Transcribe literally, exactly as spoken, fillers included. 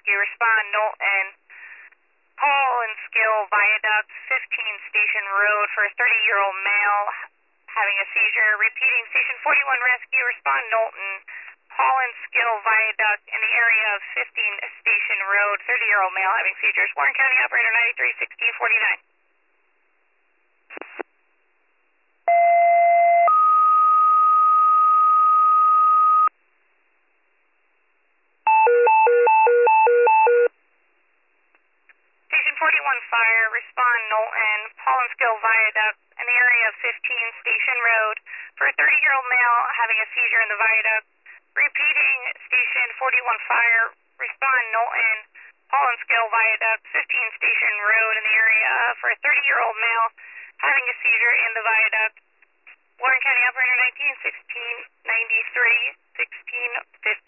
rescue. Respond, Knowlton, Paul and Skill Viaduct, fifteen Station Road for a thirty-year-old male having a seizure. Repeating, Station forty-one rescue. Respond, Knowlton, Paul and Skill Viaduct in the area of fifteen Station Road, thirty-year-old male having seizures. Warren County operator ninety-three sixteen forty-nine. Station forty-one fire, respond Knowlton, Paul and Skill Viaduct in the area of fifteen Station Road for a thirty-year-old male having a seizure in the viaduct. Repeating, Station forty-one fire, respond Knowlton, Paul and Skill Viaduct, fifteen Station Road in the area for a thirty-year-old male having a seizure in the viaduct. Warren County operator nineteen sixteen ninety-three sixteen fifty.